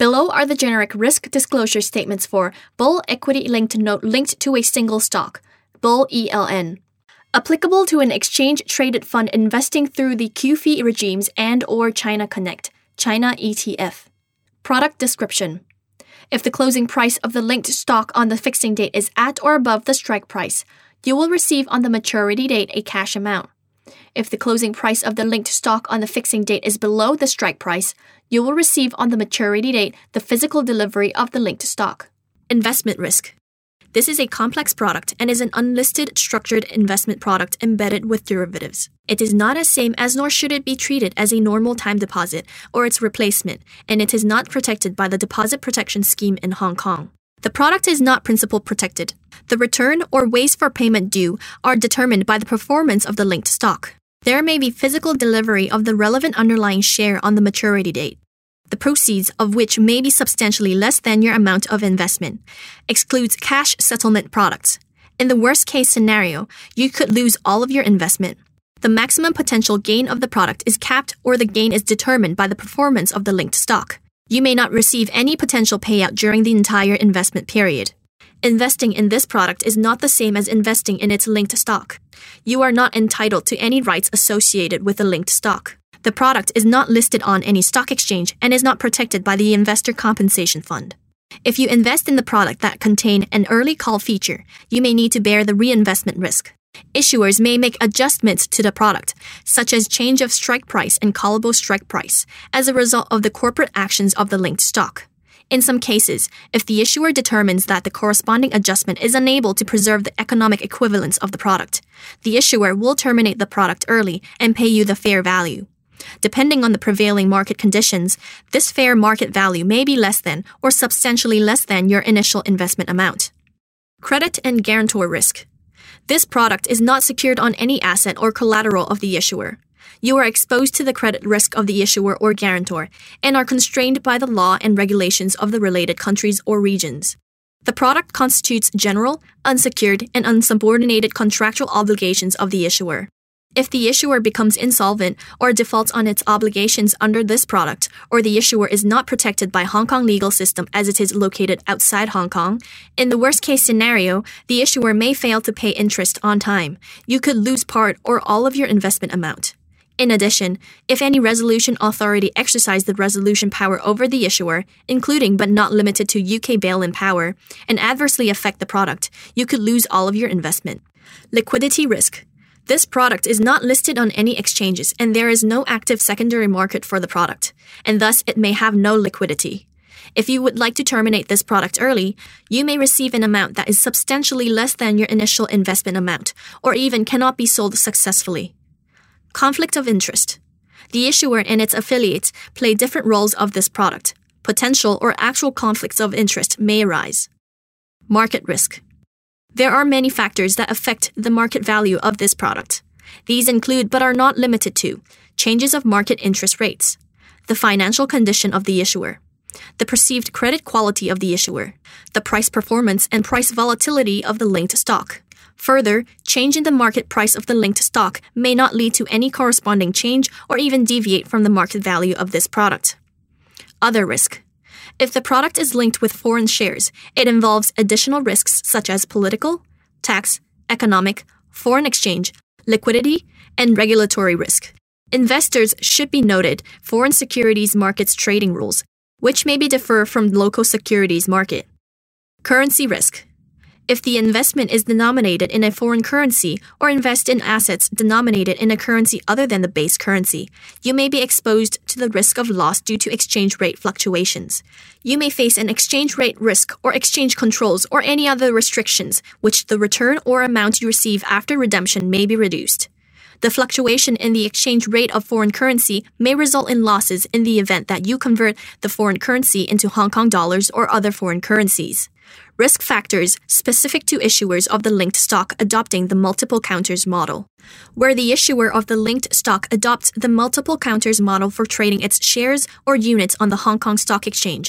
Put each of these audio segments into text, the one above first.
Below are the generic risk disclosure statements for Bull Equity-Linked Note linked to a single stock, Bull ELN. Applicable to an exchange-traded fund investing through the QFII regimes and/or China Connect, China ETF. Product description. If the closing price of the linked stock on the fixing date is at or above the strike price, you will receive on the maturity date a cash amount. If the closing price of the linked stock on the fixing date is below the strike price, you will receive on the maturity date the physical delivery of the linked stock. Investment risk. This is a complex product and is an unlisted structured investment product embedded with derivatives. It is not as same as nor should it be treated as a normal time deposit or its replacement, and it is not protected by the Deposit Protection Scheme in Hong Kong. The product is not principal protected. The return or ways for payment due are determined by the performance of the linked stock. There may be physical delivery of the relevant underlying share on the maturity date, the proceeds of which may be substantially less than your amount of investment. Excludes cash settlement products. In the worst-case scenario, you could lose all of your investment. The maximum potential gain of the product is capped or the gain is determined by the performance of the linked stock. You may not receive any potential payout during the entire investment period. Investing in this product is not the same as investing in its linked stock. You are not entitled to any rights associated with the linked stock. The product is not listed on any stock exchange and is not protected by the Investor Compensation Fund. If you invest in the product that contain an early call feature, you may need to bear the reinvestment risk. Issuers may make adjustments to the product, such as change of strike price and callable strike price, as a result of the corporate actions of the linked stock. In some cases, if the issuer determines that the corresponding adjustment is unable to preserve the economic equivalence of the product, the issuer will terminate the product early and pay you the fair value. Depending on the prevailing market conditions, this fair market value may be less than or substantially less than your initial investment amount. Credit and guarantor risk. This product is not secured on any asset or collateral of the issuer. You are exposed to the credit risk of the issuer or guarantor and are constrained by the law and regulations of the related countries or regions. The product constitutes general, unsecured, and unsubordinated contractual obligations of the issuer. If the issuer becomes insolvent or defaults on its obligations under this product, or the issuer is not protected by Hong Kong legal system as it is located outside Hong Kong, in the worst-case scenario, the issuer may fail to pay interest on time. You could lose part or all of your investment amount. In addition, if any resolution authority exercise the resolution power over the issuer, including but not limited to UK bail-in power, and adversely affect the product, you could lose all of your investment. Liquidity risk. This product is not listed on any exchanges and there is no active secondary market for the product, and thus it may have no liquidity. If you would like to terminate this product early, you may receive an amount that is substantially less than your initial investment amount, or even cannot be sold successfully. Conflict of interest. The issuer and its affiliates play different roles of this product. Potential or actual conflicts of interest may arise. Market risk. There are many factors that affect the market value of this product. These include, but are not limited to, changes of market interest rates, the financial condition of the issuer, the perceived credit quality of the issuer, the price performance and price volatility of the linked stock. Further, change in the market price of the linked stock may not lead to any corresponding change or even deviate from the market value of this product. Other risk. If the product is linked with foreign shares, it involves additional risks such as political, tax, economic, foreign exchange, liquidity, and regulatory risk. Investors should be noted foreign securities markets trading rules, which may be differ from local securities market. Currency risk. If the investment is denominated in a foreign currency or invest in assets denominated in a currency other than the base currency, you may be exposed to the risk of loss due to exchange rate fluctuations. You may face an exchange rate risk or exchange controls or any other restrictions, which the return or amount you receive after redemption may be reduced. The fluctuation in the exchange rate of foreign currency may result in losses in the event that you convert the foreign currency into Hong Kong dollars or other foreign currencies. Risk factors specific to issuers of the linked stock adopting the multiple counters model. Where the issuer of the linked stock adopts the multiple counters model for trading its shares or units on the Hong Kong Stock Exchange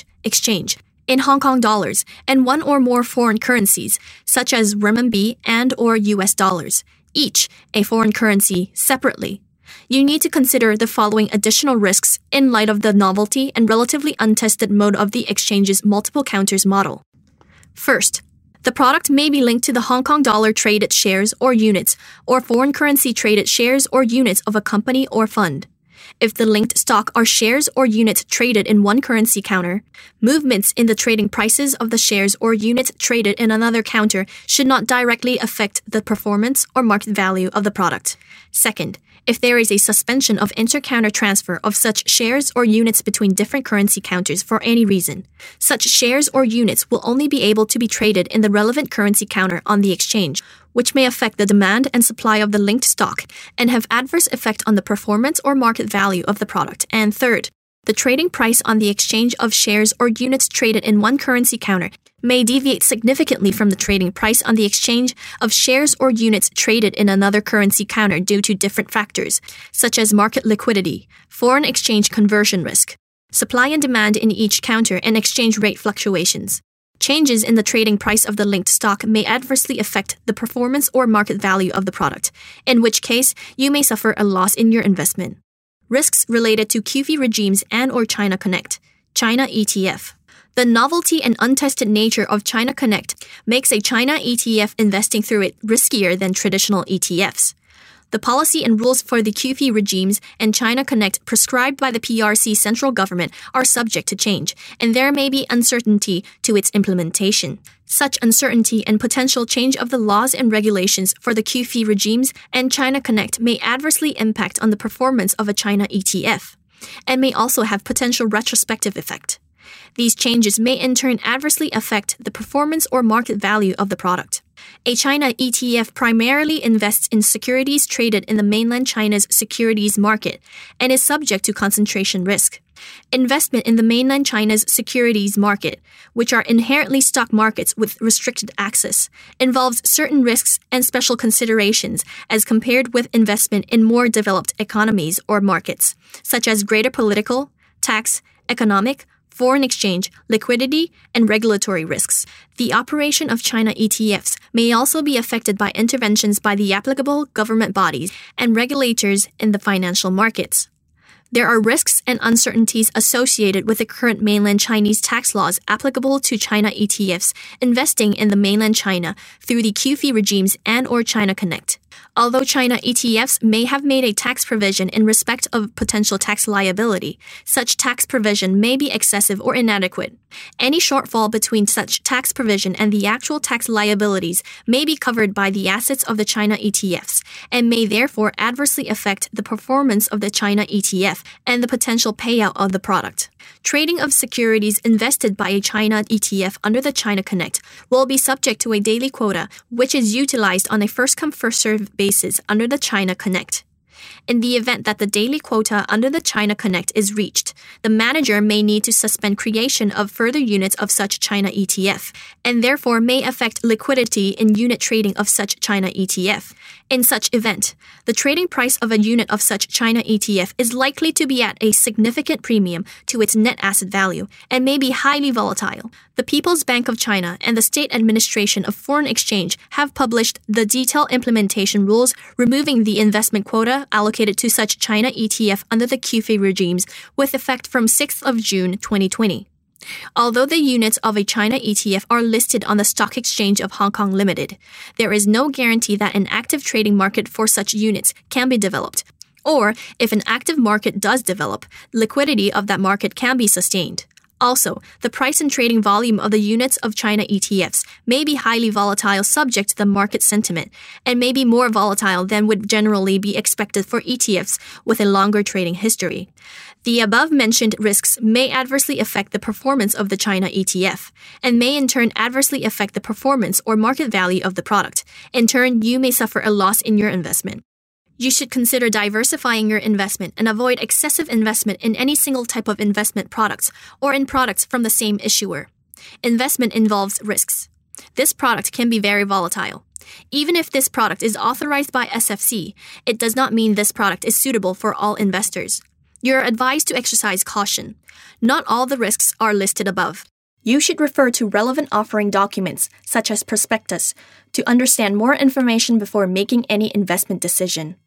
in Hong Kong dollars and one or more foreign currencies, such as renminbi and or US dollars, each a foreign currency separately. You need to consider the following additional risks in light of the novelty and relatively untested mode of the exchange's multiple counters model. First, the product may be linked to the Hong Kong dollar traded shares or units, or foreign currency traded shares or units of a company or fund. If the linked stock are shares or units traded in one currency counter, movements in the trading prices of the shares or units traded in another counter should not directly affect the performance or market value of the product. Second, if there is a suspension of inter-counter transfer of such shares or units between different currency counters for any reason, such shares or units will only be able to be traded in the relevant currency counter on the exchange, which may affect the demand and supply of the linked stock and have adverse effect on the performance or market value of the product. And third, the trading price on the exchange of shares or units traded in one currency counter may deviate significantly from the trading price on the exchange of shares or units traded in another currency counter due to different factors, such as market liquidity, foreign exchange conversion risk, supply and demand in each counter, and exchange rate fluctuations. Changes in the trading price of the linked stock may adversely affect the performance or market value of the product, in which case you may suffer a loss in your investment. Risks related to QFII regimes and/or China Connect, China ETF. The novelty and untested nature of China Connect makes a China ETF investing through it riskier than traditional ETFs. The policy and rules for the QFII regimes and China Connect prescribed by the PRC central government are subject to change, and there may be uncertainty to its implementation. Such uncertainty and potential change of the laws and regulations for the QFII regimes and China Connect may adversely impact on the performance of a China ETF, and may also have potential retrospective effect. These changes may in turn adversely affect the performance or market value of the product. A China ETF primarily invests in securities traded in the mainland China's securities market and is subject to concentration risk. Investment in the mainland China's securities market, which are inherently stock markets with restricted access, involves certain risks and special considerations as compared with investment in more developed economies or markets, such as greater political, tax, economic, foreign exchange, liquidity, and regulatory risks. The operation of China ETFs may also be affected by interventions by the applicable government bodies and regulators in the financial markets. There are risks and uncertainties associated with the current mainland Chinese tax laws applicable to China ETFs investing in the mainland China through the QFII regimes and/or China Connect. Although China ETFs may have made a tax provision in respect of potential tax liability, such tax provision may be excessive or inadequate. Any shortfall between such tax provision and the actual tax liabilities may be covered by the assets of the China ETFs and may therefore adversely affect the performance of the China ETF and the potential payout of the product. Trading of securities invested by a China ETF under the China Connect will be subject to a daily quota, which is utilized on a first-come, first-served basis under the China Connect. In the event that the daily quota under the China Connect is reached, the manager may need to suspend creation of further units of such China ETF, and therefore may affect liquidity in unit trading of such China ETF. In such event, the trading price of a unit of such China ETF is likely to be at a significant premium to its net asset value and may be highly volatile. The People's Bank of China and the State Administration of Foreign Exchange have published the detailed implementation rules removing the investment quota allocated to such China ETF under the QFII regimes with effect from 6th of June 2020. Although the units of a China ETF are listed on the Stock Exchange of Hong Kong Limited, there is no guarantee that an active trading market for such units can be developed, or if an active market does develop, liquidity of that market can be sustained. Also, the price and trading volume of the units of China ETFs may be highly volatile subject to the market sentiment and may be more volatile than would generally be expected for ETFs with a longer trading history. The above-mentioned risks may adversely affect the performance of the China ETF and may in turn adversely affect the performance or market value of the product. In turn, you may suffer a loss in your investment. You should consider diversifying your investment and avoid excessive investment in any single type of investment products or in products from the same issuer. Investment involves risks. This product can be very volatile. Even if this product is authorized by SFC, it does not mean this product is suitable for all investors. You are advised to exercise caution. Not all the risks are listed above. You should refer to relevant offering documents, such as prospectus, to understand more information before making any investment decision.